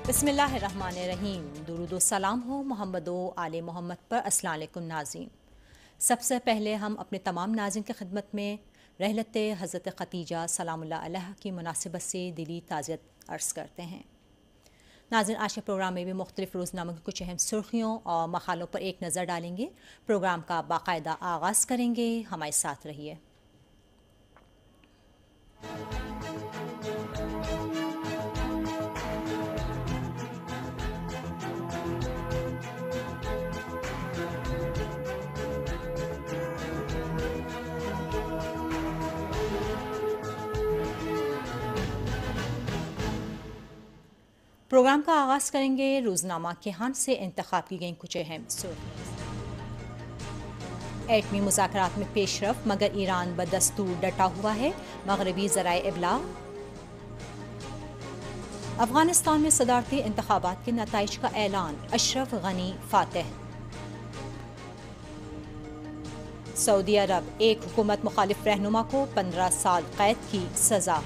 بسم اللہ الرحمن الرحیم۔ درود و سلام ہو محمد و آل محمد پر۔ السلام علیکم ناظرین، سب سے پہلے ہم اپنے تمام ناظرین کی خدمت میں رحلت حضرت خدیجہ سلام اللہ علیہ کی مناسبت سے دلی تعزیت عرض کرتے ہیں۔ ناظرین، آج کے پروگرام میں بھی مختلف روزناموں کی کچھ اہم سرخیوں اور مقالوں پر ایک نظر ڈالیں گے۔ پروگرام کا باقاعدہ آغاز کریں گے، ہمارے ساتھ رہیے۔ پروگرام کا آغاز کریں گے روزنامہ کیہان سے انتخاب کی گئیں کچھ اہم سرخیوں۔ ایٹمی مذاکرات میں پیش رفت مگر ایران بدستور ڈٹا ہوا ہے، مغربی ذرائع ابلاغ۔ افغانستان میں صدارتی انتخابات کے نتائج کا اعلان، اشرف غنی فاتح۔ سعودی عرب، ایک حکومت مخالف رہنما کو 15 سال قید کی سزا۔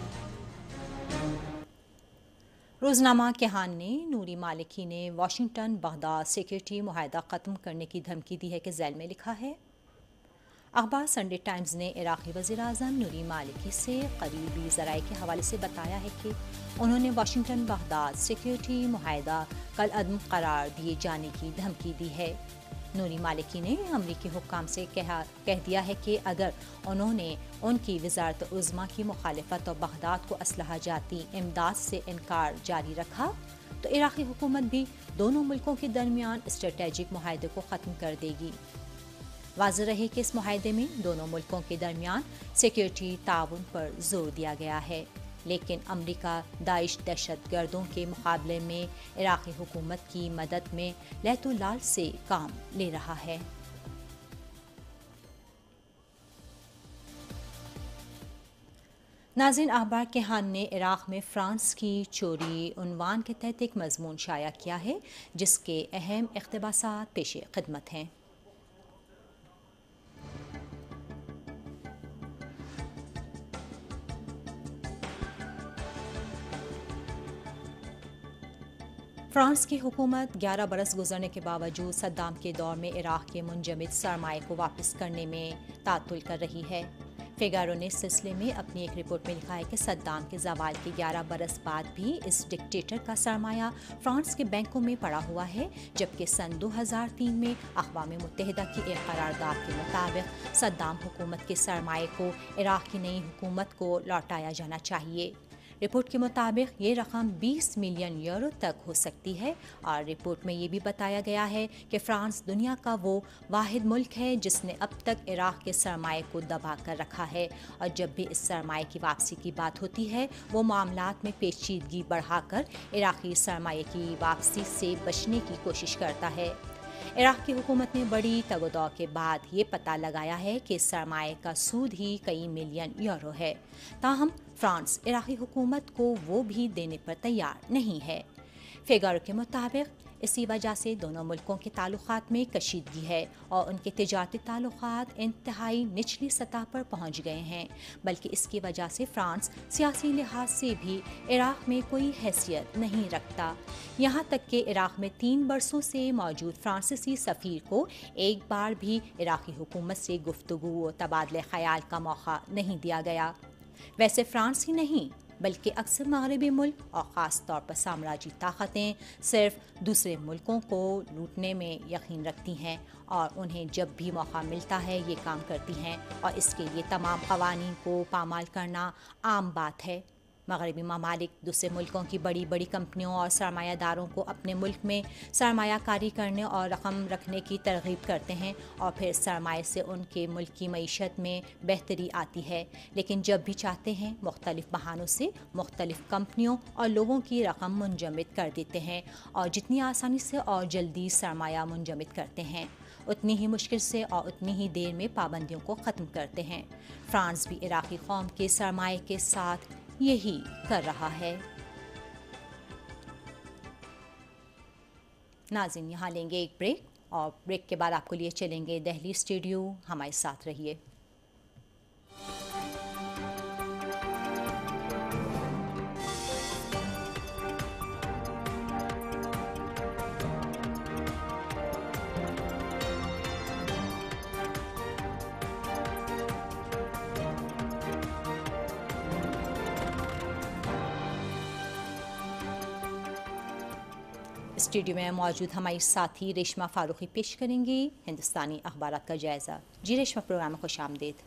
روزنامہ کیہان نے نوری مالکی نے واشنگٹن بغداد سیکورٹی معاہدہ ختم کرنے کی دھمکی دی ہے کہ ذیل میں لکھا ہے۔ اخبار سنڈے ٹائمز نے عراقی وزیر اعظم نوری مالکی سے قریبی ذرائع کے حوالے سے بتایا ہے کہ انہوں نے واشنگٹن بغداد سیکورٹی معاہدہ کالعدم قرار دیے جانے کی دھمکی دی ہے۔ نوری مالکی نے امریکی حکام سے کہہ دیا ہے کہ اگر انہوں نے ان کی وزارت عظمیٰ کی مخالفت اور بغداد کو اسلحہ جاتی امداد سے انکار جاری رکھا تو عراقی حکومت بھی دونوں ملکوں کے درمیان اسٹریٹجک معاہدے کو ختم کر دے گی۔ واضح رہے کہ اس معاہدے میں دونوں ملکوں کے درمیان سیکورٹی تعاون پر زور دیا گیا ہے، لیکن امریکہ داعش دہشت گردوں کے مقابلے میں عراقی حکومت کی مدد میں لہت و لال سے کام لے رہا ہے۔ ناظرین، اخبار کیہان نے عراق میں فرانس کی چوری عنوان کے تحت ایک مضمون شائع کیا ہے جس کے اہم اقتباسات پیش خدمت ہیں۔ فرانس کی حکومت 11 برس گزرنے کے باوجود صدام کے دور میں عراق کے منجمد سرمایہ کو واپس کرنے میں تعطل کر رہی ہے۔ فیگارو نے اس سلسلے میں اپنی ایک رپورٹ میں لکھا ہے کہ صدام کے زوال کے 11 برس بعد بھی اس ڈکٹیٹر کا سرمایہ فرانس کے بینکوں میں پڑا ہوا ہے، جبکہ سن 2003 میں اقوام متحدہ کی ایک قرارداد کے مطابق صدام حکومت کے سرمایہ کو عراق کی نئی حکومت کو لوٹایا جانا چاہیے۔ رپورٹ کے مطابق یہ رقم 20 ملین یورو تک ہو سکتی ہے، اور رپورٹ میں یہ بھی بتایا گیا ہے کہ فرانس دنیا کا وہ واحد ملک ہے جس نے اب تک عراق کے سرمایہ کو دبا کر رکھا ہے، اور جب بھی اس سرمایہ کی واپسی کی بات ہوتی ہے وہ معاملات میں پیچیدگی بڑھا کر عراقی سرمایہ کی واپسی سے بچنے کی کوشش کرتا ہے۔ عراق کی حکومت نے بڑی تگ و دو کے بعد یہ پتہ لگایا ہے کہ سرمایہ کا سود ہی کئی ملین یورو ہے، تاہم فرانس عراقی حکومت کو وہ بھی دینے پر تیار نہیں ہے۔ فیگارو کے مطابق اسی وجہ سے دونوں ملکوں کے تعلقات میں کشیدگی ہے اور ان کے تجارتی تعلقات انتہائی نچلی سطح پر پہنچ گئے ہیں، بلکہ اس کی وجہ سے فرانس سیاسی لحاظ سے بھی عراق میں کوئی حیثیت نہیں رکھتا، یہاں تک کہ عراق میں 3 برسوں سے موجود فرانسیسی سفیر کو ایک بار بھی عراقی حکومت سے گفتگو و تبادلہ خیال کا موقع نہیں دیا گیا۔ ویسے فرانس ہی نہیں بلکہ اکثر مغربی ملک اور خاص طور پر سامراجی طاقتیں صرف دوسرے ملکوں کو لوٹنے میں یقین رکھتی ہیں، اور انہیں جب بھی موقع ملتا ہے یہ کام کرتی ہیں، اور اس کے لیے تمام قوانین کو پامال کرنا عام بات ہے۔ مغربی ممالک دوسرے ملکوں کی بڑی بڑی کمپنیوں اور سرمایہ داروں کو اپنے ملک میں سرمایہ کاری کرنے اور رقم رکھنے کی ترغیب کرتے ہیں، اور پھر سرمایہ سے ان کے ملک کی معیشت میں بہتری آتی ہے، لیکن جب بھی چاہتے ہیں مختلف بہانوں سے مختلف کمپنیوں اور لوگوں کی رقم منجمد کر دیتے ہیں، اور جتنی آسانی سے اور جلدی سرمایہ منجمد کرتے ہیں اتنی ہی مشکل سے اور اتنی ہی دیر میں پابندیوں کو ختم کرتے ہیں۔ فرانس بھی عراقی قوم کے سرمایہ کے ساتھ یہی کر رہا ہے۔ ناظرین، یہاں لیں گے ایک بریک، اور بریک کے بعد آپ کو لیے چلیں گے دہلی اسٹوڈیو، ہمارے ساتھ رہیے۔ स्टूडियो में मौजूद हमारी साथी रेशमा फारूकी पेश करेंगी हिंदुस्तानी अखबारात का जायजा। जी रेशमा, प्रोग्राम में खुश आमदीद।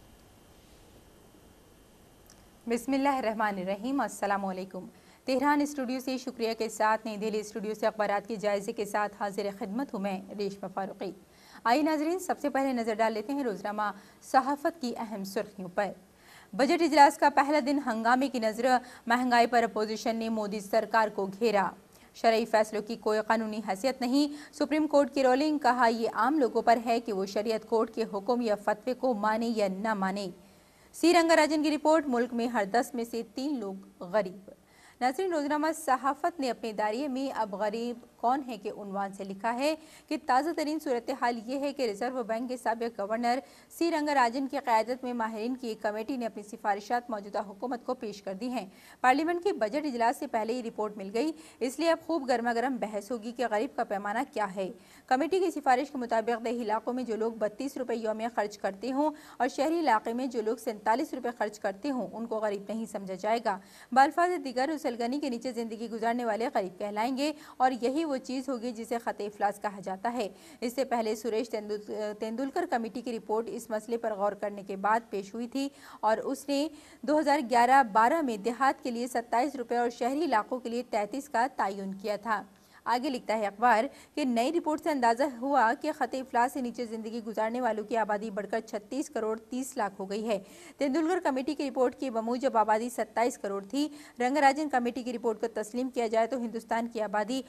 बिस्मिल्लाहिर्रहमानिर्रहीम, अस्सलाम वालेकुम। तेहरान स्टूडियो से शुक्रिया के साथ नई दिल्ली स्टूडियो से अखबारात के जायजे के साथ हाजिर खिदमत हूँ मैं रेशमा फारूकी। आइए नाजरीन, सबसे पहले नजर डाल लेते हैं रोजनामा सहाफत की अहम सुर्खियों पर। बजट इजलास का पहला दिन हंगामे की नजर, महंगाई पर अपोजिशन ने मोदी सरकार को घेरा। शरई फैसलों की कोई कानूनी हैसियत नहीं, सुप्रीम कोर्ट की रोलिंग, कहा ये आम लोगों पर है कि वो शरीयत कोर्ट के हुक्म या फतवे को माने या न माने। सी रंगाराजन की रिपोर्ट, मुल्क में हर 10 में से 3 लोग गरीब। नाज़रीन, रोजनामा सहाफत ने अपने दायरे में अब गरीब कौन है के उन्वान से लिखा है कि ताज़ा तरीन सूरत हाल ये है कि रिजर्व बैंक के साबिक गवर्नर सी रंगाराजन की क़यादत में माहिरीन की एक कमेटी ने अपनी सिफारिशात मौजूदा हुकूमत को पेश कर दी हैं। पार्लियामेंट के बजट इजलास से पहले ही रिपोर्ट मिल गई, इसलिए अब खूब गर्मा गर्म बहस होगी कि गरीब का पैमाना क्या है। कमेटी की सिफारिश के मुताबिक देही इलाकों में जो लोग 32 रुपये यौमिया खर्च करते हों और शहरी इलाके में जो लोग 47 रुपये खर्च करते हों, उनको गरीब नहीं समझा जाएगा। बाल्फाज दिगर उसलगनी के नीचे जिंदगी गुजारने वाले गरीब कहलाएंगे और यही वो चीज़ होगी जिसे खत इफलास कहा जाता है। इससे पहले सुरेश तेंदुलकर कमेटी की रिपोर्ट इस मसले पर गौर करने के बाद पेश हुई थी और उसने 2011-12 में देहात के लिए 27 रुपये और शहरी इलाकों के लिए 33 का तयन किया था। आगे लिखता है अखबार कि नई रिपोर्ट से अंदाजा हुआ कि खत इफलास से नीचे जिंदगी गुजारने वालों की आबादी बढ़कर 36 करोड़ 30 लाख हो गई है। तेंदुलकर कमेटी की रिपोर्ट की बमूजब आबादी 27 करोड़ थी। रंगराजन कमेटी की रिपोर्ट को तस्लीम किया जाए तो हिंदुस्तान की आबादी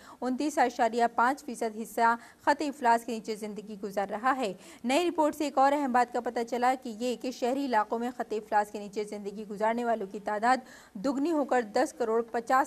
29.5% हिस्सा खत इफलास के नीचे जिंदगी गुजार रहा है। नई रिपोर्ट से एक और अहम बात का पता चला कि शहरी इलाकों में खत इफलास के नीचे जिंदगी गुजारने वालों की तादाद दुगनी होकर 10 करोड़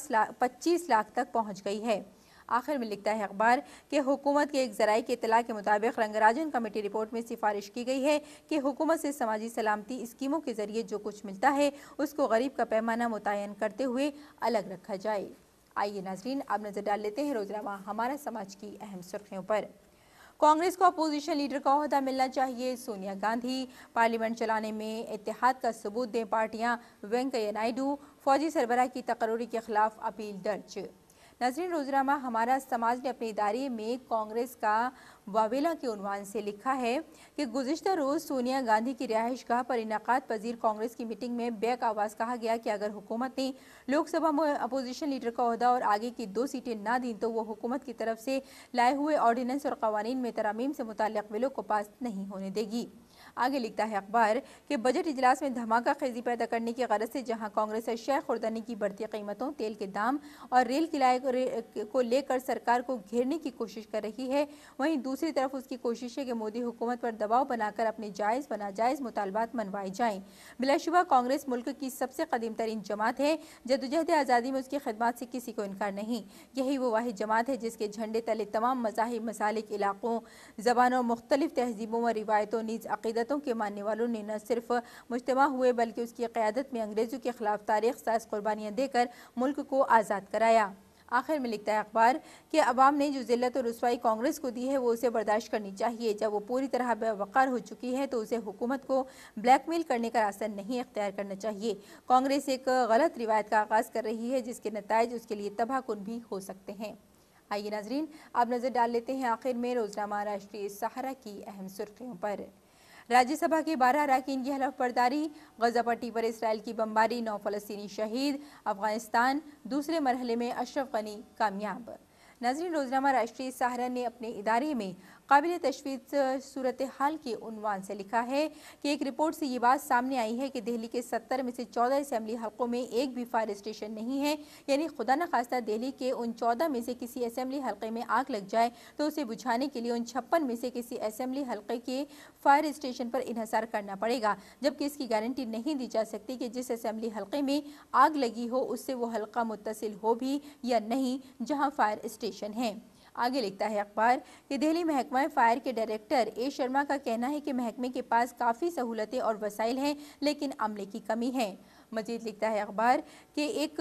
25 लाख तक पहुँच गई है। आखिर में लिखता है अखबार कि हुकूमत के एक ज़राए की इत्तला के मुताबिक रंगराजन कमेटी रिपोर्ट में सिफारिश की गई है कि हुकूमत से समाजी सलामती स्कीमों के जरिए जो कुछ मिलता है उसको गरीब का पैमाना मुतय्यन करते हुए अलग रखा जाए। आइए नाजरीन, अब नजर डाल लेते हैं रोजनामा हमारा समाज की अहम सुर्खियों पर। कांग्रेस को अपोजिशन लीडर का ओहदा मिलना चाहिए, सोनिया गांधी। पार्लियामेंट चलाने में इत्तेहाद का सबूत दें पार्टियां, वेंकैया नायडू। फौजी सरबराह की तकर्री के खिलाफ अपील दर्ज। नाज़रीन, रोजनामा हमारा समाज ने अपने इदारे में कांग्रेस का वावेला के उन्वान से लिखा है कि गुज़िश्ता रोज़ सोनिया गांधी की रिहाइशगाह पर इनेकाद पजीर कांग्रेस की मीटिंग में बैक आवाज़ कहा गया कि अगर हुकूमत ने लोकसभा में अपोजिशन लीडर का ओहदा और आगे की 2 सीटें ना दी तो वो हुकूमत की तरफ से लाए हुए ऑर्डिनेंस और कवानीन में तरमीम से मुताल्लिक़ बिलों को पास नहीं होने देगी। आगे लिखता है अखबार कि बजट इजलास में धमाका खेजी पैदा करने की गरज से जहां कांग्रेस अशिया खुर्दानी की बढ़ती कीमतों, तेल के दाम और रेल किराए को लेकर सरकार को घेरने की कोशिश कर रही है, वहीं दूसरी तरफ उसकी कोशिश है कि मोदी हुकूमत पर दबाव बनाकर अपने जायज़ व नाजायज़ मुतालबात मनवाए जाएं। बिलाशुबा कांग्रेस मुल्क की सबसे कदीम तरीन जमात है। जदोजहद आज़ादी में उसकी खिदमत से किसी को इनकार नहीं। यही वो वाहिद जमात है जिसके झंडे तले तमाम मज़ाहिब, मसालिक, इलाकों, ज़बानों, मुख्तलिफ तहजीबों व रिवायतों नीज़ अक़ीदतों के मानने वालों ने न सिर्फ मुज्तमा हुए बल्कि उसकी क़यादत में अंग्रेज़ों के खिलाफ तारीख़ साज़ कुर्बानियाँ देकर मुल्क को आज़ाद कराया। आखिर में लिखता है अखबार कि अवाम ने जो ज़िल्लत और रुसवाई कांग्रेस को दी है वो उसे बर्दाश्त करनी चाहिए। जब वो पूरी तरह बेवक़ार हो चुकी है तो उसे हुकूमत को ब्लैकमेल करने का रास्ता नहीं इख्तियार करना चाहिए। कांग्रेस एक गलत रिवायत का आगाज़ कर रही है जिसके नताइज उसके लिए तबाहकुन भी हो सकते हैं। आइए नाजरीन, अब नज़र डाल लेते हैं आखिर में रोजनामा राष्ट्रीय सहारा की अहम सुर्खियों पर। राज्यसभा के 12 अरकान की हलफ बर्दारी, गजा पट्टी पर इसराइल की बमबारी, 9 फ़लस्तीनी शहीद, अफगानिस्तान दूसरे मरहले में अशरफ गनी कामयाब। नाज़रीन, रोजनामा राष्ट्रीय सहारा ने अपने इदारे में काबिल तशवीश सूरत हाल के उन्वान से लिखा है कि एक रिपोर्ट से ये बात सामने आई है कि दिल्ली के 70 में से 14 असेंबली हल्कों में एक भी फायर स्टेशन नहीं है। यानी खुदा न खास्ता दिल्ली के उन 14 में से किसी असेंबली हल्के में आग लग जाए तो उसे बुझाने के लिए उन 56 में से किसी असेंबली हल्के के फायर स्टेशन पर इन्हसार करना पड़ेगा, जबकि इसकी गारंटी नहीं दी जा सकती कि जिस असेंबली हल्के में आग लगी हो उससे वो हल्का मुत्तसिल हो भी या नहीं जहाँ फायर स्टेशन है। आगे लिखता है अखबार कि दिल्ली महकमा फायर के डायरेक्टर ए शर्मा का कहना है कि महकमे के पास काफ़ी सहूलतें और वसाइल हैं लेकिन अमले की कमी है। मजीद लिखता है अखबार कि एक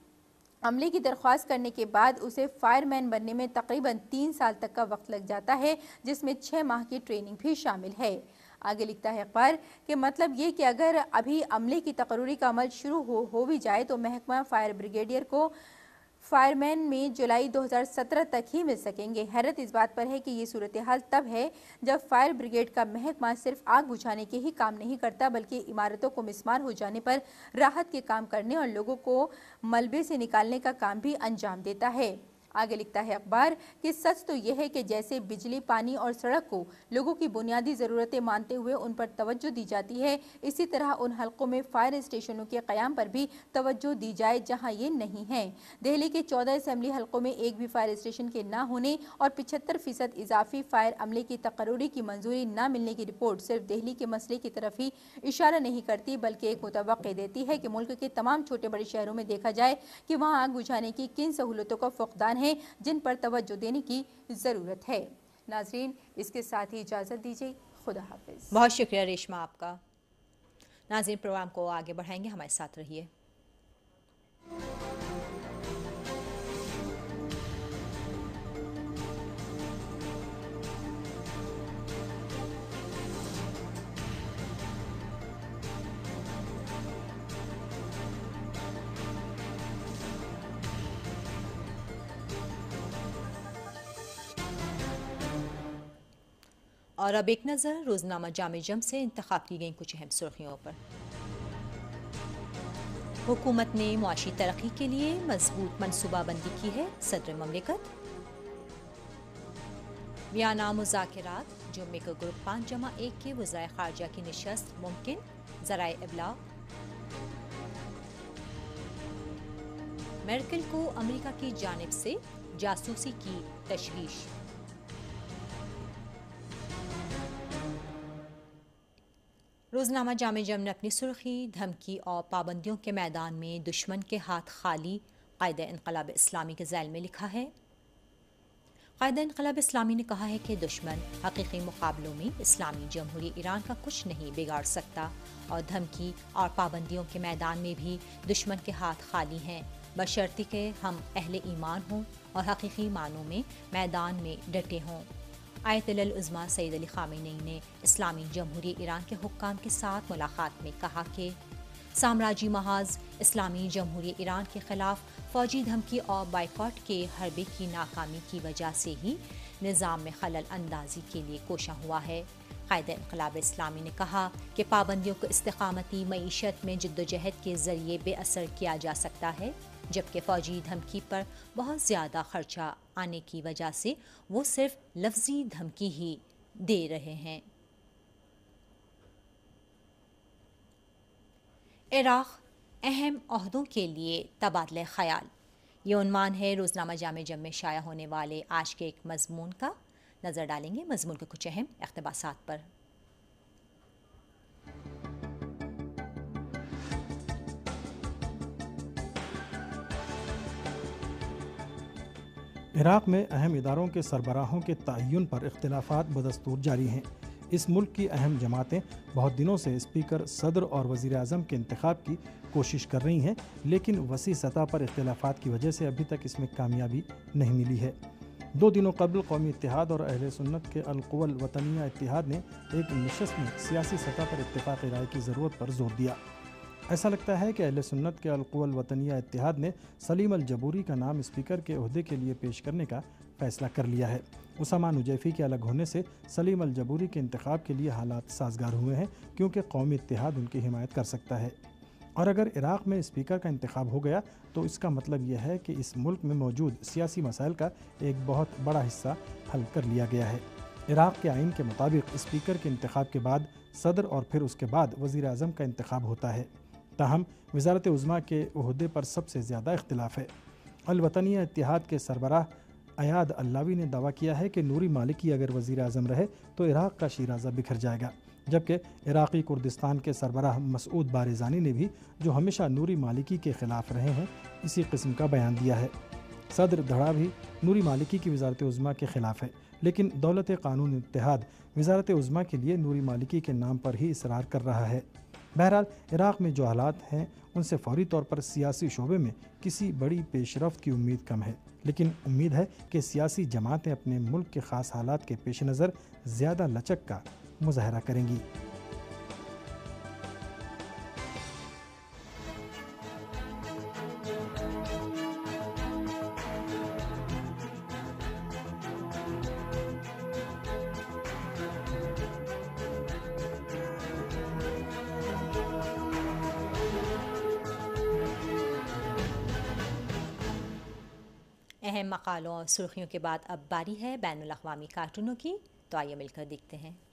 अमले की दरख्वास्त करने के बाद उसे फायरमैन बनने में तकरीबन 3 साल तक का वक्त लग जाता है, जिसमें 6 माह की ट्रेनिंग भी शामिल है। आगे लिखता है अखबार कि मतलब ये कि अगर अभी अमले की तकर्री का अमल शुरू हो भी जाए तो महकमा फायर ब्रिगेडियर को फायरमैन में जुलाई 2017 तक ही मिल सकेंगे। हैरत इस बात पर है कि ये सूरत-ए-हाल तब है जब फायर ब्रिगेड का महकमा सिर्फ आग बुझाने के ही काम नहीं करता, बल्कि इमारतों को मिस्मार हो जाने पर राहत के काम करने और लोगों को मलबे से निकालने का काम भी अंजाम देता है। आगे लिखता है अखबार कि सच तो यह है कि जैसे बिजली, पानी और सड़क को लोगों की बुनियादी ज़रूरतें मानते हुए उन पर तवज्जो दी जाती है, इसी तरह उन हलकों में फायर स्टेशनों के क़याम पर भी तवज्जो दी जाए जहां ये नहीं है। दिल्ली के 14 असेंबली हलकों में एक भी फायर स्टेशन के न होने और 75% इजाफी फायर अमले की तकर्री की मंजूरी न मिलने की रिपोर्ट सिर्फ दिल्ली के मसले की तरफ ही इशारा नहीं करती, बल्कि एक मुतवक्की देती है कि मुल्क के तमाम छोटे बड़े शहरों में देखा जाए कि वहाँ आग बुझाने की किन सहूलतों का फुकदान है जिन पर तवज्जो देने की ज़रूरत है। नाज़रीन, इसके साथ ही इजाज़त दीजिए। खुदा हाफिज़। बहुत शुक्रिया रेशमा आपका। नाज़रीन, प्रोग्राम को आगे बढ़ाएंगे, हमारे साथ रहिए। और अब एक नज़र रोज़नामा जामे जम से इंतखाब की गई कुछ अहम सुर्खियों पर। हुकूमत ने मुआशी तरक्की के लिए मजबूत मनसूबाबंदी की है, सदर ममलिकत। वियना मुज़ाकिरात, जुम्मे को ग्रुप 5+1 के वज़ाए ख़ारजा की निशस्त मुमकिन, ज़राए इब्लाग। मेर्केल को अमेरिका की जानिब से जासूसी की तशवीश। रोज़नामा जामे जम ने अपनी सुर्खी धमकी और पाबंदियों के मैदान में दुश्मन के हाथ खाली क़ायदे इनक़लाब इस्लामी के ज़ैल में लिखा है। क़ायदे इनक़लाब इस्लामी ने कहा है कि दुश्मन हकीकी मुकाबलों में इस्लामी जमहूरी ईरान का कुछ नहीं बिगाड़ सकता और धमकी और पाबंदियों के मैदान में भी दुश्मन के हाथ खाली हैं, बशर्ते कि हम अहले ईमान हों और हकीकी मानों में मैदान में डटे हों। आयतुल उज़्मा सैयद अली ख़ामेनी ने इस्लामी जमहूरी ईरान के हुक्काम के साथ मुलाकात में कहा कि साम्राज्य महाज इस्लामी जमहूरी ईरान के ख़िलाफ़ फ़ौजी धमकी और बाइकॉट के हरबे की नाकामी की वजह से ही निज़ाम में खलल अंदाज़ी के लिए कोशा हुआ है। क़ायदे इनक़लाब इस्लामी ने कहा कि पाबंदियों को इस्तिक़ामती मईशत में जद्दोजहद के ज़रिए बेअसर किया जा सकता है, जबकि फ़ौजी धमकी पर बहुत ज़्यादा खर्चा आने की वजह से वो सिर्फ लफ्ज़ी धमकी ही दे रहे हैं। इराक़ अहम ओहदों के लिए तबादले ख़याल, ये उन्वान है रोज़नामा जामे जम में शाया होने वाले आज के एक मज़मून का। नज़र डालेंगे मज़मून के कुछ अहम इक़्तिबासात पर। इराक़ में अहम इदारों के सरबराहों के तयन पर इख्तिलाफ़ात बदस्तूर जारी हैं। इस मुल्क की अहम जमातें बहुत दिनों से स्पीकर, सदर और वज़ीर आज़म के इंतखाब की कोशिश कर रही हैं, लेकिन वसी सतह पर इख्तिलाफ़ात की वजह से अभी तक इसमें कामयाबी नहीं मिली है। 2 दिनों कबल कौमी इत्तेहाद और अहले सुन्नत के अल-क़ुव्वल वतनिया इत्तेहाद ने एक नशस्त में सियासी सतह पर इत्तेफ़ाक़ राय की ज़रूरत पर जोर दिया। ऐसा लगता है कि अहले सुन्नत के अल-क़ुव्वल वतनिया इत्तेहाद ने सलीम अल-जबूरी का नाम स्पीकर के ओहदे के लिए पेश करने का फ़ैसला कर लिया है। उसामा नुजैफ़ी के अलग होने से सलीम अल-जबूरी के इंतखाब के लिए हालात साज़गार हुए हैं, क्योंकि कौमी इत्तेहाद उनकी हिमायत कर सकता है। और अगर इराक़ में स्पीकर का इंतखाब हो गया तो इसका मतलब यह है कि इस मुल्क में मौजूद सियासी मसाइल का एक बहुत बड़ा हिस्सा हल कर लिया गया है। इराक़ के आइन के मुताबिक स्पीकर के इंतखाब के बाद सदर और फिर उसके बाद वज़ीर आज़म का इंतखाब होता है। ताहम वज़ारत उज़्मा के ओहदे पर सबसे ज़्यादा इख्तिलाफ़ है। अल-वतनिया इत्तेहाद के सरबराह अयाद अल्लावी ने दावा किया है कि नूरी मालिकी अगर वज़ीर आज़म रहे तो इराक़ का शीराज़ा बिखर जाएगा, जबकि इराक़ी कुर्दिस्तान के सरबराह मसूद बारिज़ानी ने भी, जो हमेशा नूरी मालिकी के ख़िलाफ़ रहे हैं, इसी किस्म का बयान दिया है। सदर धड़ा भी नूरी मालिकी की वज़ारत उज़्मा के ख़िलाफ़ है, लेकिन दौलत क़ानून इत्तेहाद वज़ारत उज़्मा के लिए नूरी मालिकी के नाम पर ही इसरार कर रहा है। बहरहाल इराक़ में जो हालात हैं उनसे फ़ौरी तौर पर सियासी शोबे में किसी बड़ी पेशरफ्त की उम्मीद कम है, लेकिन उम्मीद है कि सियासी जमातें अपने मुल्क के ख़ास हालात के पेश नज़र ज़्यादा लचक का मुज़ाहरा करेंगी। اہم مقالوں اور سرخیوں کے بعد اب باری ہے بین الاقوامی کارٹونوں کی، تو آئیے مل کر دیکھتے ہیں۔